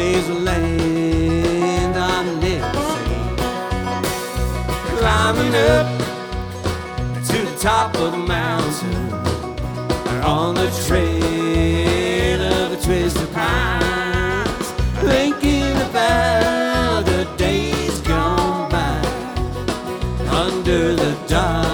days will land, I'll never say. Climbing up to the top of the mountain, on the trail of the twisted pines, thinking about the days gone by under the dark